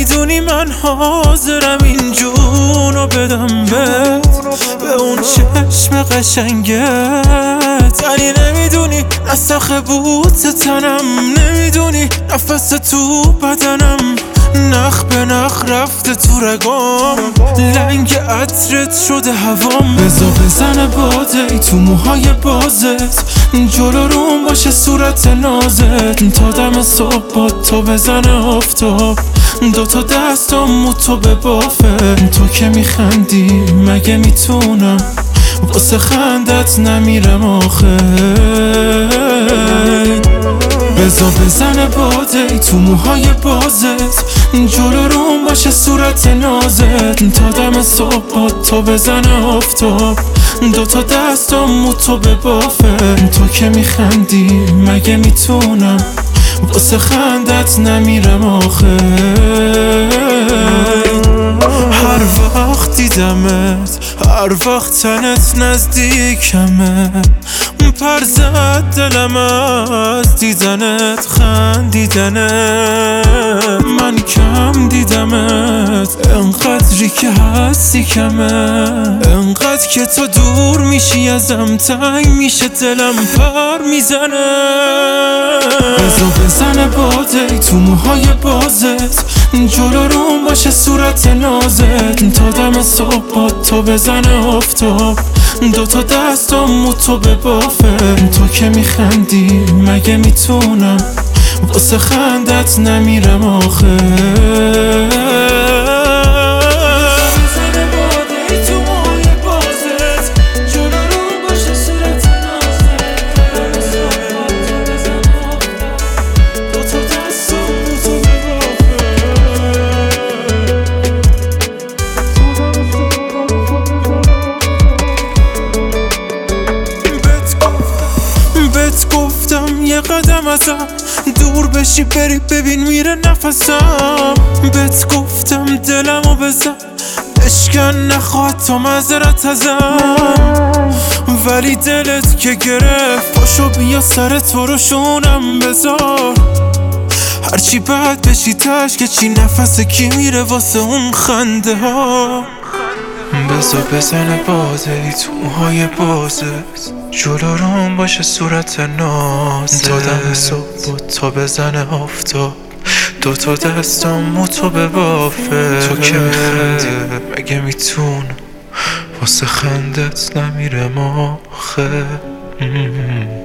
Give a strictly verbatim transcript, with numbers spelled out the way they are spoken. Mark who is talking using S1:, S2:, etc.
S1: نمیدونی من حاضرم این جونو بدم بهت، به اون چشم قشنگت. ولی نمیدونی نسخ بوت تنم، نمیدونی نفس تو بدنم، نخ به نخ رفته تو رگام، لنگ عطرت شده هوام. بزا بزنه باده ای تو موهای بازت، جلو روم باشه صورت نازت، تا دم صبح با تو بزنه آفتاب، دوتا دستم تو به بافه. تو که میخندی مگه میتونم واسه خندت نمیرم آخه. بزا بزنه باده ای تو موهای بازت، جلو روم باشه صورت نازت، تا دم صبح با تو بزنه آفتاب، دوتا دستم تو به بافه. تو که میخندی مگه میتونم واسه خندت نمیرم آخه. هر وقت دیدمت، هر وقت تنت نزدیکمه، پر زد دلم از دیدنت، خندیدنت. من کم دیدمت، انقدری که هستی کمه، انقدر که تو دور میشی ازم تنگ میشه دلم پر میزنه. بزا بزنه باده ای تو موهای بازت، جلو روم باشه صورت نازت، تا دم صبح با تو بزنه آفتاب، دوتا دستم تو به بافه. تو که میخندی مگه میتونم واسه خندت نمیرم آخه. یه قدم ازم دور بشی بری ببین میره نفسم. بهت گفتم دلمو بزن اشکن نخواد تا معذرت ازم، ولی دلت که گرفت پاشو بیا سر تو رو شونم بذار. هرچی بد بشی تش که چی نفس کی میره واسه اون خنده ها. بزا بزنه باده ای تو موهای بازت، جلو روم باشه صورت نازت، تا دم صبح تا بزنه آفتاب، دوتا دستم تو به بافه. تو که میخندی مگه میتونم واسه خندت نمیرم آخه.